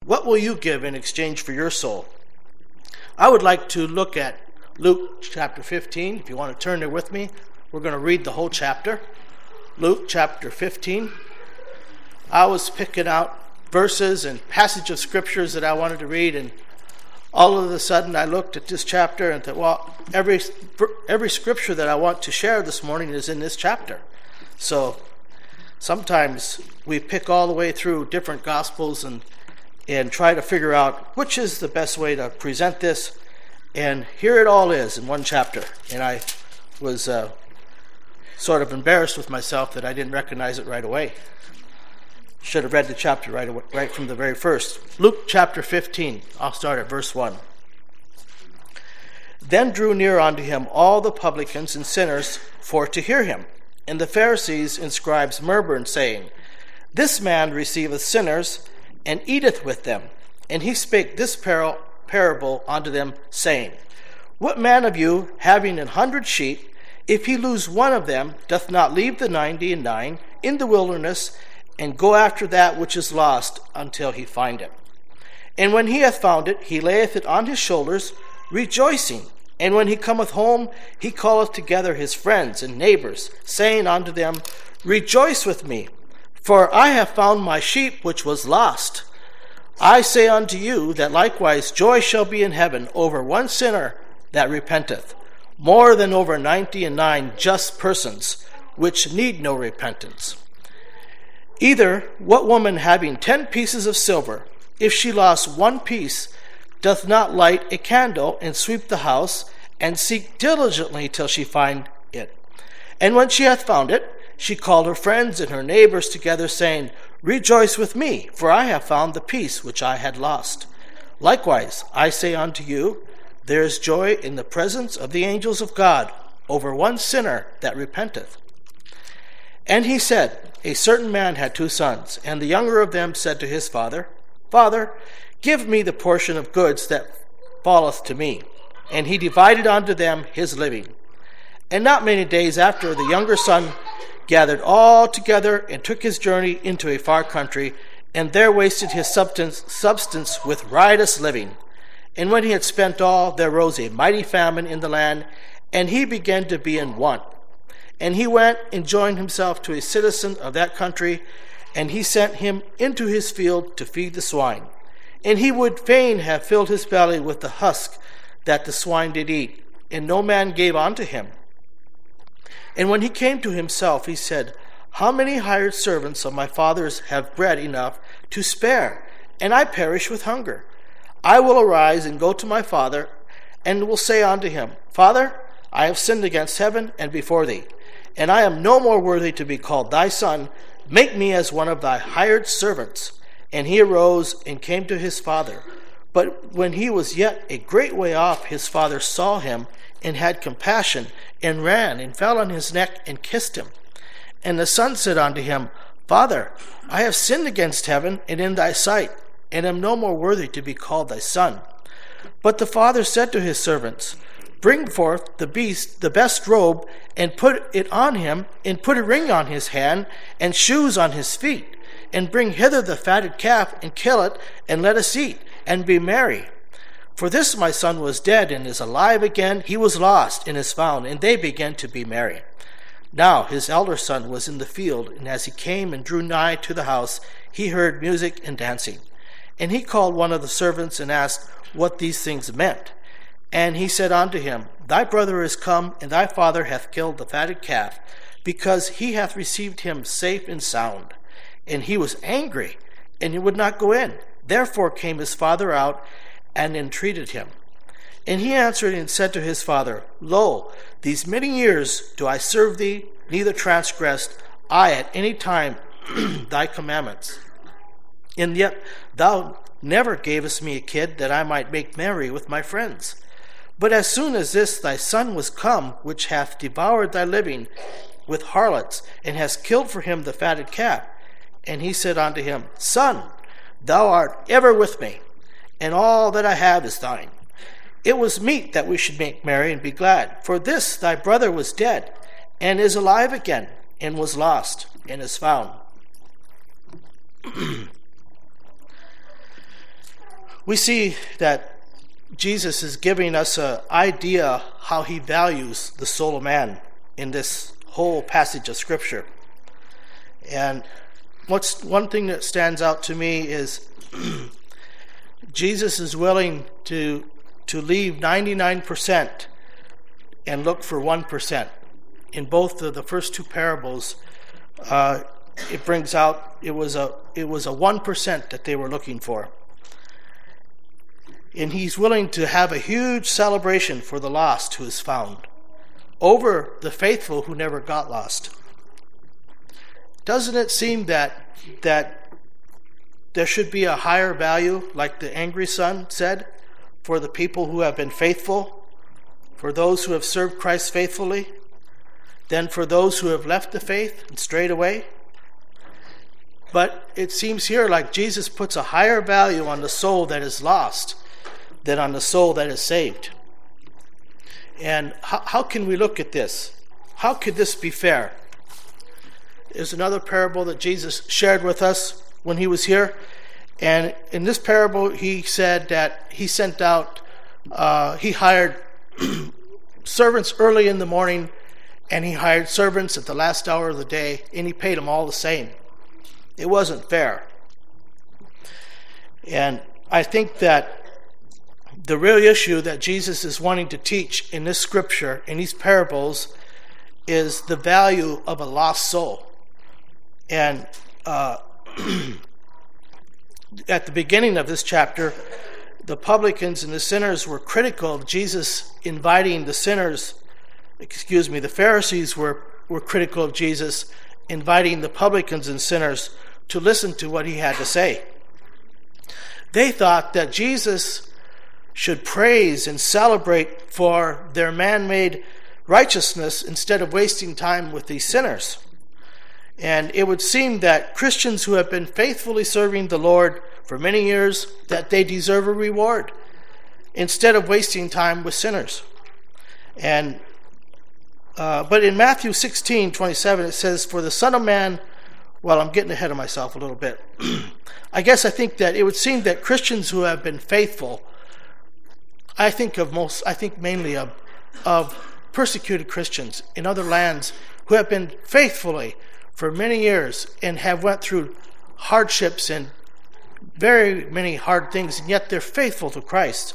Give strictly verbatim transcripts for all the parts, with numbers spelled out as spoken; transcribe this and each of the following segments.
what will you give in exchange for your soul? I would like to look at Luke chapter fifteen. If you want to turn there with me, we're going to read the whole chapter. Luke chapter fifteen. I was picking out verses and passages of scriptures that I wanted to read, and all of a sudden I looked at this chapter and thought, well, every every scripture that I want to share this morning is in this chapter. So sometimes we pick all the way through different gospels and and try to figure out which is the best way to present this. And here it all is in one chapter. And I was uh, sort of embarrassed with myself that I didn't recognize it right away. Should have read the chapter right away, right from the very first. Luke chapter fifteen. I'll start at verse one. Then drew near unto him all the publicans and sinners for to hear him. And the Pharisees and scribes murmured, saying, This man receiveth sinners, and eateth with them. And he spake this par- parable unto them, saying, What man of you, having an hundred sheep, if he lose one of them, doth not leave the ninety and nine in the wilderness, and go after that which is lost until he find it? And when he hath found it, he layeth it on his shoulders, rejoicing. And when he cometh home, he calleth together his friends and neighbors, saying unto them, Rejoice with me, for I have found my sheep which was lost. I say unto you that likewise joy shall be in heaven over one sinner that repenteth, more than over ninety and nine just persons, which need no repentance. Either what woman having ten pieces of silver, if she lost one piece, doth not light a candle and sweep the house, and seek diligently till she find it? And when she hath found it, she called her friends and her neighbors together, saying, Rejoice with me, for I have found the piece which I had lost. Likewise, I say unto you, there is joy in the presence of the angels of God over one sinner that repenteth. And he said, A certain man had two sons, and the younger of them said to his father, Father, give me the portion of goods that falleth to me. And he divided unto them his living. And not many days after, the younger son gathered all together and took his journey into a far country, and there wasted his substance, substance with riotous living. And when he had spent all, there rose a mighty famine in the land, and he began to be in want. And he went and joined himself to a citizen of that country, and he sent him into his field to feed the swine. And he would fain have filled his belly with the husk that the swine did eat, and no man gave unto him. And when he came to himself, he said, How many hired servants of my father's have bread enough to spare, and I perish with hunger? I will arise and go to my father, and will say unto him, Father, I have sinned against heaven and before thee, and I am no more worthy to be called thy son. Make me as one of thy hired servants. And he arose and came to his father. But when he was yet a great way off, his father saw him, and had compassion, and ran, and fell on his neck, and kissed him. And the son said unto him, Father, I have sinned against heaven, and in thy sight, and am no more worthy to be called thy son. But the father said to his servants, Bring forth the beast, the best robe, and put it on him, and put a ring on his hand, and shoes on his feet. And bring hither the fatted calf, and kill it, and let us eat, and be merry. For this my son was dead, and is alive again. He was lost, and is found. And they began to be merry. Now his elder son was in the field, and as he came and drew nigh to the house, he heard music and dancing. And he called one of the servants, and asked what these things meant. And he said unto him, Thy brother is come, and thy father hath killed the fatted calf, because he hath received him safe and sound. And he was angry, and he would not go in. Therefore came his father out, and entreated him. And he answered and said to his father, Lo, these many years do I serve thee, neither transgressed I at any time thy commandments. And yet thou never gavest me a kid, that I might make merry with my friends. But as soon as this thy son was come, which hath devoured thy living with harlots, and hast killed for him the fatted calf. And he said unto him, Son, thou art ever with me, and all that I have is thine. It was meet that we should make merry and be glad. For this thy brother was dead, and is alive again, and was lost, and is found. we see that Jesus is giving us an idea how he values the soul of man in this whole passage of Scripture. And what's one thing that stands out to me is Jesus is willing to to leave ninety-nine percent and look for one percent. In both of the first two parables, uh, it brings out it was a it was a one percent that they were looking for. And he's willing to have a huge celebration for the lost who is found over the faithful who never got lost. Doesn't it seem that that there should be a higher value, like the angry son said, for the people who have been faithful, for those who have served Christ faithfully, than for those who have left the faith and strayed away? But it seems here like Jesus puts a higher value on the soul that is lost than on the soul that is saved. And how, how can we look at this? How could this be fair? There's another parable that Jesus shared with us when he was here. And in this parable, he said that he sent out, uh, he hired servants early in the morning, and he hired servants at the last hour of the day, and he paid them all the same. It wasn't fair. And I think that the real issue that Jesus is wanting to teach in this scripture, in these parables, is the value of a lost soul. And uh, at the beginning of this chapter, the publicans and the sinners were critical of Jesus inviting the sinners, excuse me, the Pharisees were, were critical of Jesus inviting the publicans and sinners to listen to what he had to say. They thought that Jesus should praise and celebrate for their man-made righteousness instead of wasting time with these sinners. And it would seem that Christians who have been faithfully serving the Lord for many years, that they deserve a reward instead of wasting time with sinners. And uh, but in Matthew sixteen twenty-seven, it says, "For the Son of Man," well, I'm getting ahead of myself a little bit. I guess I think that it would seem that Christians who have been faithful, I think of most, I think mainly of, of persecuted Christians in other lands who have been faithfully for many years and have went through hardships and very many hard things, and yet they're faithful to Christ.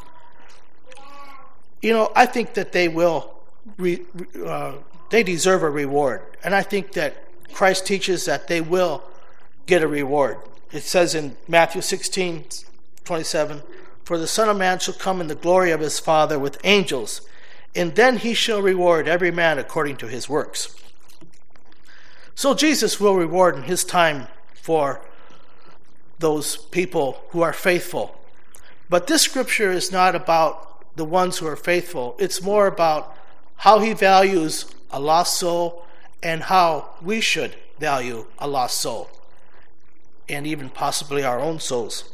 You know, I think that they will, re, uh, they deserve a reward. And I think that Christ teaches that they will get a reward. It says in Matthew sixteen twenty-seven, "For the Son of Man shall come in the glory of his Father with angels, and then he shall reward every man according to his works." So Jesus will reward in his time for those people who are faithful. But this scripture is not about the ones who are faithful. It's more about how he values a lost soul and how we should value a lost soul, and even possibly our own souls.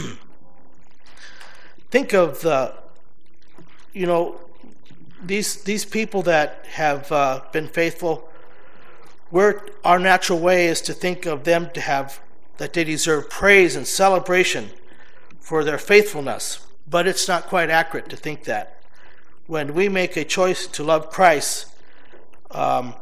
Think of the, you know, these these people that have uh, been faithful. We're, our natural way is to think of them to have, that they deserve praise and celebration for their faithfulness. But it's not quite accurate to think that. When we make a choice to love Christ, um,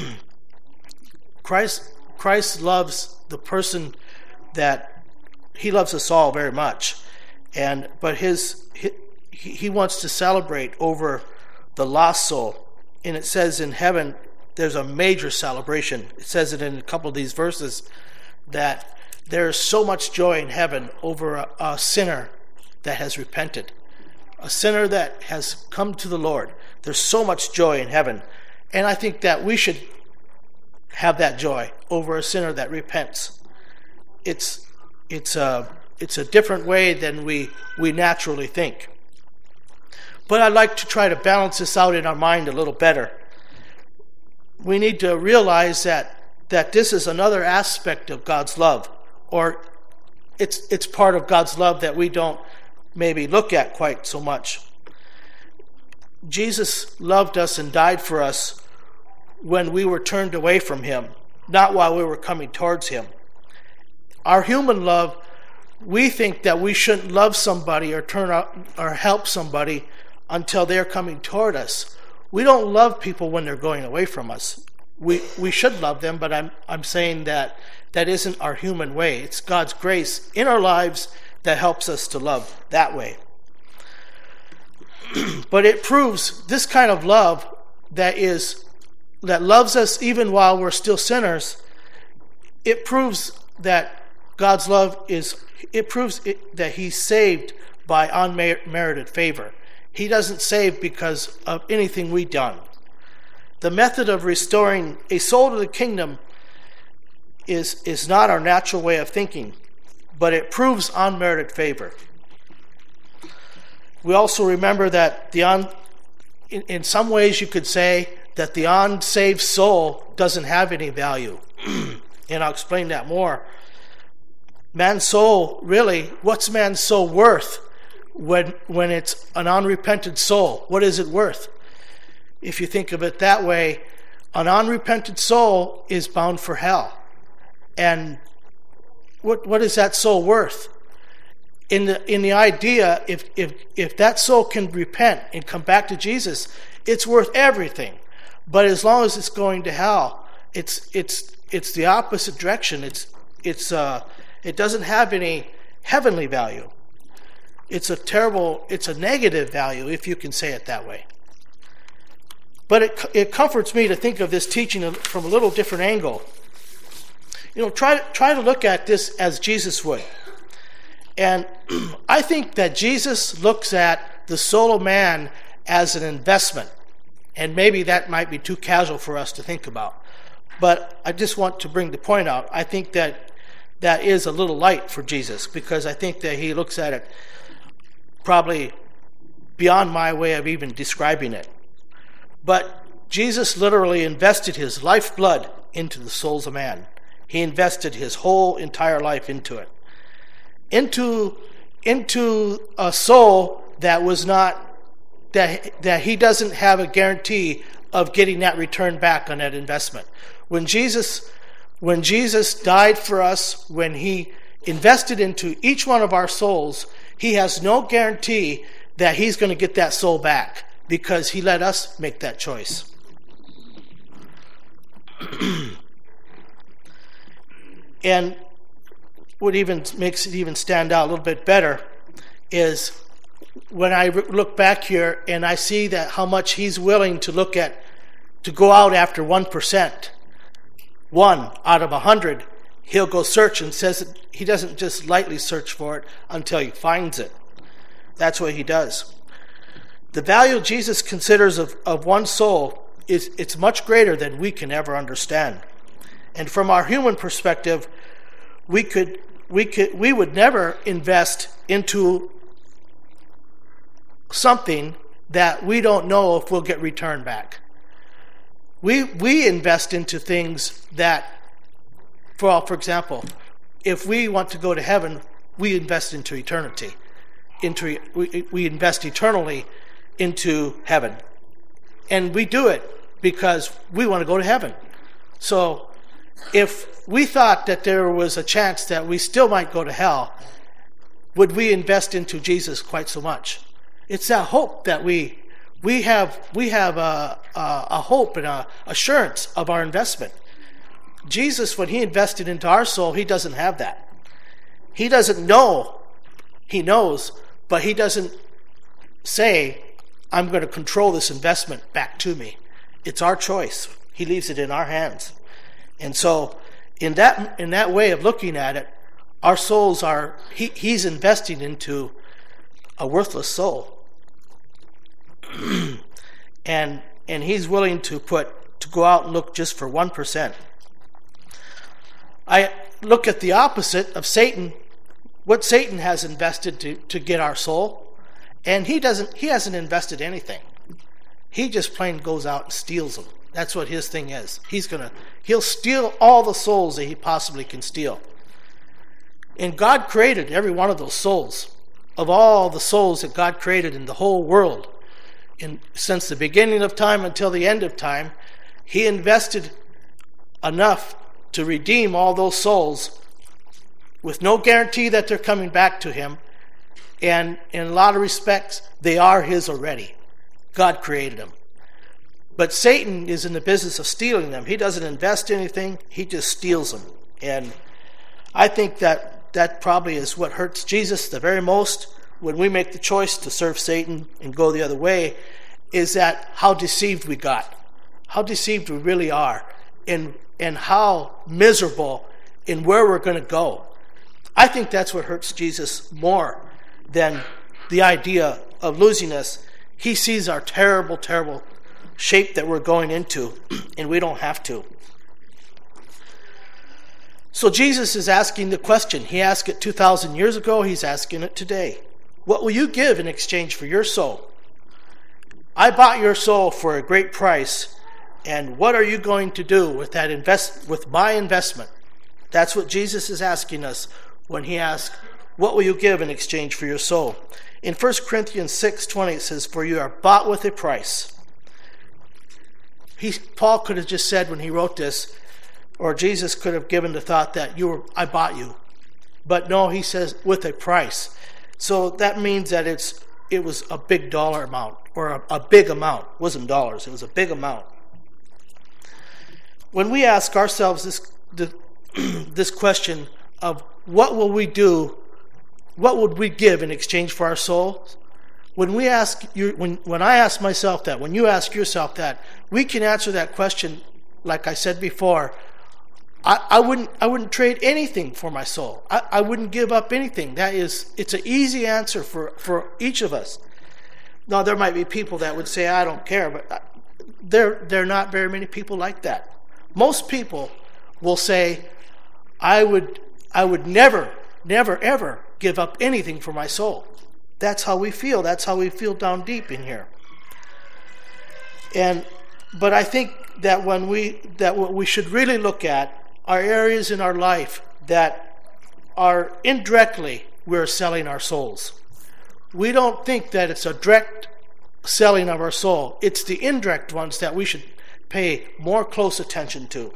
Christ, Christ loves the person that, he loves us all very much. And but his, he, he wants to celebrate over the lost soul. And it says in heaven, there's a major celebration. It says it in a couple of these verses that there is so much joy in heaven over a, a sinner that has repented, a sinner that has come to the Lord. There's so much joy in heaven. And I think that we should have that joy over a sinner that repents. It's it's a it's a different way than we we naturally think. But I'd like to try to balance this out in our mind a little better. We need to realize that that this is another aspect of God's love, or it's it's part of God's love that we don't maybe look at quite so much. Jesus loved us and died for us when we were turned away from him, not while we were coming towards him. Our human love we think that we shouldn't love somebody or turn out or help somebody until they're coming toward us. We don't love people when they're going away from us. We we should love them, but I'm I'm saying that that isn't our human way. It's God's grace in our lives that helps us to love that way. But it proves this kind of love that is that loves us even while we're still sinners. It proves that God's love is, it proves it, that he's saved by unmerited favor. He doesn't save because of anything we've done. The method of restoring a soul to the kingdom is, is not our natural way of thinking, but it proves unmerited favor. We also remember that the un, in, in some ways you could say that the unsaved soul doesn't have any value. And I'll explain that more. Man's soul, really, what's man's soul worth when when it's an unrepentant soul? What is it worth? If you think of it that way, an unrepentant soul is bound for hell. And what what is that soul worth? In the in the idea, if if if that soul can repent and come back to Jesus, it's worth everything. But as long as it's going to hell, it's it's it's the opposite direction. It's it's uh it doesn't have any heavenly value. It's a terrible, it's a negative value, if you can say it that way. But it it comforts me to think of this teaching from a little different angle. You know, try try to look at this as Jesus would. And I think that Jesus looks at the soul of man as an investment. And maybe that might be too casual for us to think about. But I just want to bring the point out. I think that that is a little light for Jesus, because I think that he looks at it probably beyond my way of even describing it. But Jesus literally invested his lifeblood into the souls of man. He invested his whole entire life into it. Into, into a soul that was not, that, that he doesn't have a guarantee of getting that return back on that investment. When Jesus, when Jesus died for us, when he invested into each one of our souls, he has no guarantee that he's going to get that soul back, because he let us make that choice. And what even makes it even stand out a little bit better is when I look back here and I see that how much he's willing to look at, to go out after one percent. One out of a hundred, he'll go search, and says that he doesn't just lightly search for it until he finds it. That's what he does. The value Jesus considers of, of one soul is it's much greater than we can ever understand. And from our human perspective, we could we could we would never invest into something that we don't know if we'll get returned back. We we invest into things that, for for example, if we want to go to heaven, we invest into eternity. Into we we invest eternally into heaven, and we do it because we want to go to heaven. So, if we thought that there was a chance that we still might go to hell, would we invest into Jesus quite so much? It's that hope that we we have we have a, a, a hope and a assurance of our investment. Jesus, when he invested into our soul, he doesn't have that. He doesn't know. He knows, but he doesn't say, I'm going to control this investment back to me. It's our choice. He leaves it in our hands. And so, in that in that way of looking at it, our souls are, he, he's investing into a worthless soul. and and he's willing to put to go out and look just for one percent. I look at the opposite of Satan, what Satan has invested to, to get our soul, and he doesn't he hasn't invested anything. He just plain goes out and steals them. That's what his thing is. He's gonna he'll steal all the souls that he possibly can steal. And God created every one of those souls. Of all the souls that God created in the whole world, in since the beginning of time until the end of time, he invested enough to redeem all those souls with no guarantee that they're coming back to him. And in a lot of respects, they are his already. God created them. But Satan is in the business of stealing them. He doesn't invest anything. He just steals them. And I think that that probably is what hurts Jesus the very most when we make the choice to serve Satan and go the other way, is that how deceived we got. How deceived we really are. And, and how miserable in where we're going to go. I think that's what hurts Jesus more than the idea of losing us. He sees our terrible, terrible shape that we're going into, and we don't have to. So Jesus is asking the question. He asked it two thousand years ago. He's asking it today. What will you give in exchange for your soul? I bought your soul for a great price, and what are you going to do with that invest with my investment? That's what Jesus is asking us when he asks, what will you give in exchange for your soul? In First Corinthians six twenty, it says, for you are bought with a price. He, Paul could have just said when he wrote this, or Jesus could have given the thought that you were, I bought you. But no, he says with a price. So that means that it's it was a big dollar amount, or a, a big amount. It wasn't dollars, it was a big amount. When we ask ourselves this, the, this question of what will we do, what would we give in exchange for our soul? When we ask you, when, when I ask myself that, when you ask yourself that, we can answer that question, like I said before. I, I wouldn't I wouldn't trade anything for my soul. I, I wouldn't give up anything. That is, it's an easy answer for, for each of us. Now, there might be people that would say, I don't care, but there, there are not very many people like that. Most people will say, I would I would never, never, ever give up anything for my soul. That's how we feel. That's how we feel down deep in here. And but I think that when we that what we should really look at are areas in our life that are indirectly we're selling our souls. We don't think that it's a direct selling of our soul. It's the indirect ones that we should pay more close attention to.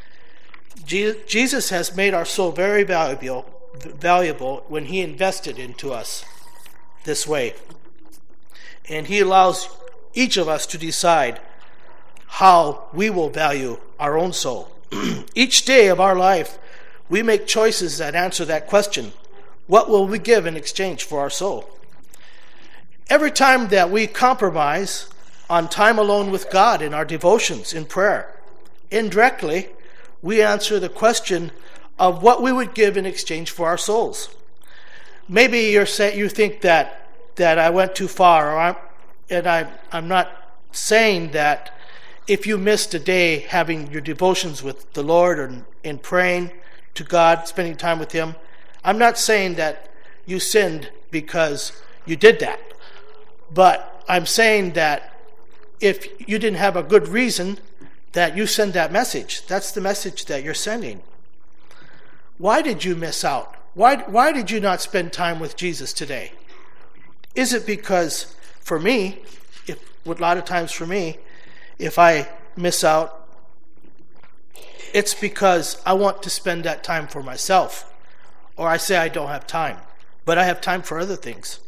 Jesus has made our soul very valuable, valuable when he invested into us this way. And he allows each of us to decide how we will value our own soul. Each day of our life, we make choices that answer that question. What will we give in exchange for our soul? Every time that we compromise on time alone with God in our devotions, in prayer, indirectly, we answer the question of what we would give in exchange for our souls. Maybe you're say, you think that that I went too far, or I'm, and I, I'm not saying that if you missed a day having your devotions with the Lord or in praying to God, spending time with him, I'm not saying that you sinned because you did that. But I'm saying that if you didn't have a good reason, that you send that message. That's the message that you're sending. Why did you miss out? Why, why did you not spend time with Jesus today? Is it because, for me, if, a lot of times for me, if I miss out, it's because I want to spend that time for myself. Or I say I don't have time, but I have time for other things.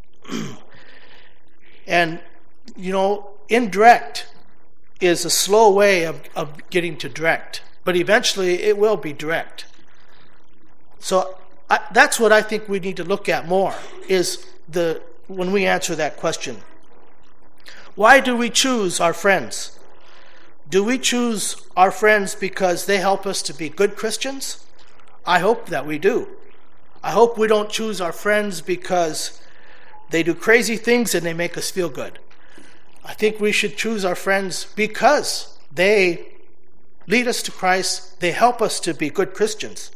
And, you know, indirect is a slow way of, of getting to direct. But eventually it will be direct. So I, that's what I think we need to look at more, is the when we answer that question. Why do we choose our friends? Do we choose our friends because they help us to be good Christians? I hope that we do. I hope we don't choose our friends because they do crazy things and they make us feel good. I think we should choose our friends because they lead us to Christ. They help us to be good Christians.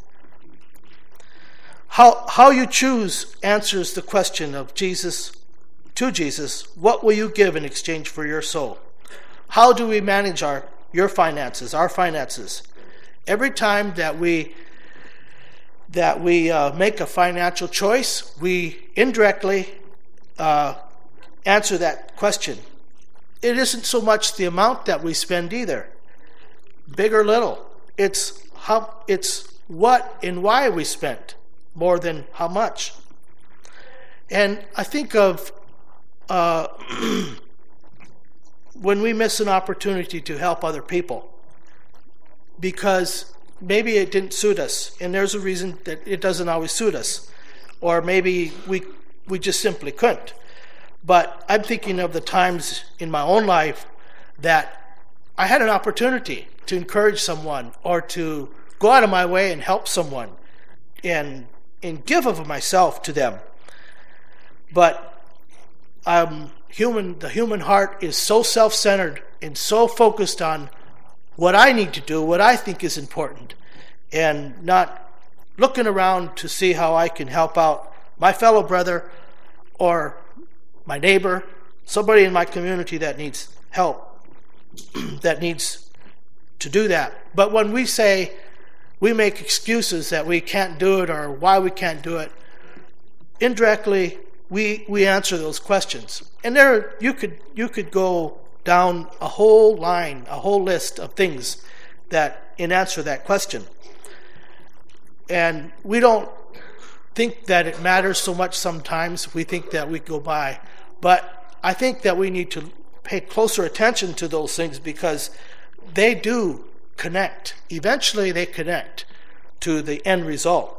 How how you choose answers the question of Jesus, to Jesus, what will you give in exchange for your soul? How do we manage our your finances, our finances? Every time that we that we uh, make a financial choice, we indirectly uh, answer that question. It isn't so much the amount that we spend either, big or little. It's how it's what and why we spent more than how much. And I think of uh, when we miss an opportunity to help other people because maybe it didn't suit us, and there's a reason that it doesn't always suit us, or maybe we we just simply couldn't. But I'm thinking of the times in my own life that I had an opportunity to encourage someone or to go out of my way and help someone and and give of myself to them. But um, human, the human heart is so self-centered and so focused on what I need to do, what I think is important, and not looking around to see how I can help out my fellow brother or my neighbor, somebody in my community that needs help, that needs to do that. But when we say, we make excuses that we can't do it or why we can't do it, indirectly we we answer those questions. And there you could you could go down a whole line, a whole list of things that in answer that question. And we don't think that it matters so much sometimes. We think that we go by. But I think that we need to pay closer attention to those things because they do connect. Eventually they connect to the end result.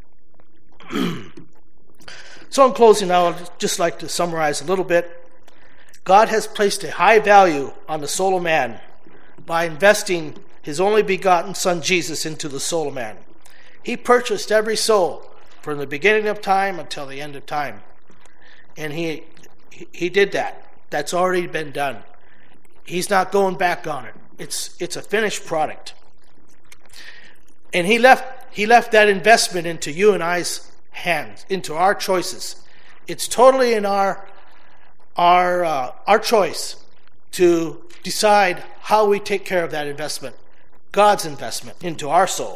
So in closing, I would just like to summarize a little bit. God has placed a high value on the soul of man by investing his only begotten Son Jesus into the soul of man. He purchased every soul from the beginning of time until the end of time. And he he did that. That's already been done. He's not going back on it. It's it's a finished product. And he left he left that investment into you and I's hands, into our choices. It's totally in our our uh, our choice to decide how we take care of that investment, God's investment into our soul.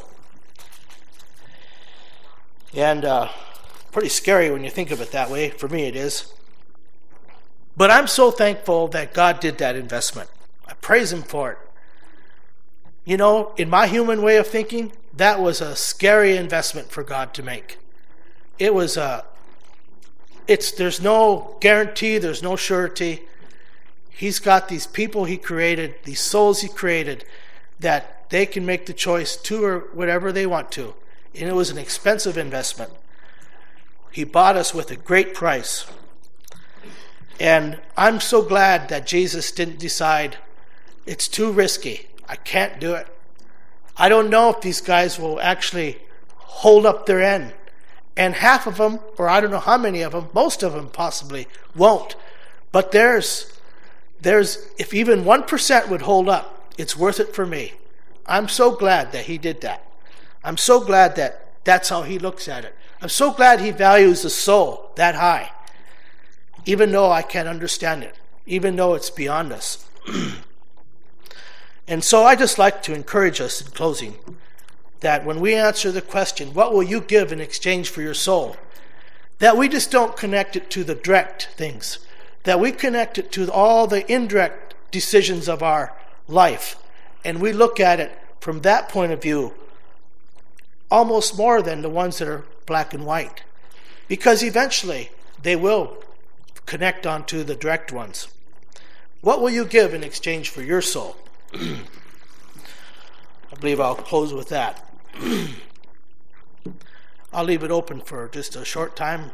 And uh, pretty scary when you think of it that way. For me, it is. But I'm so thankful that God did that investment. I praise him for it. You know, in my human way of thinking, that was a scary investment for God to make. It was a, it's, there's no guarantee, there's no surety. He's got these people he created, these souls he created, that they can make the choice to or whatever they want to. And it was an expensive investment. He bought us with a great price. And I'm so glad that Jesus didn't decide, it's too risky, I can't do it. I don't know if these guys will actually hold up their end. And half of them, or I don't know how many of them, most of them possibly won't. But there's, there's if even one percent would hold up, it's worth it for me. I'm so glad that he did that. I'm so glad that that's how he looks at it. I'm so glad he values the soul that high, even though I can't understand it, even though it's beyond us. And so I just like to encourage us in closing that when we answer the question, what will you give in exchange for your soul? That we just don't connect it to the direct things, that we connect it to all the indirect decisions of our life. And we look at it from that point of view, almost more than the ones that are black and white. Because eventually they will connect onto the direct ones. What will you give in exchange for your soul? I believe I'll close with that. I'll leave it open for just a short time.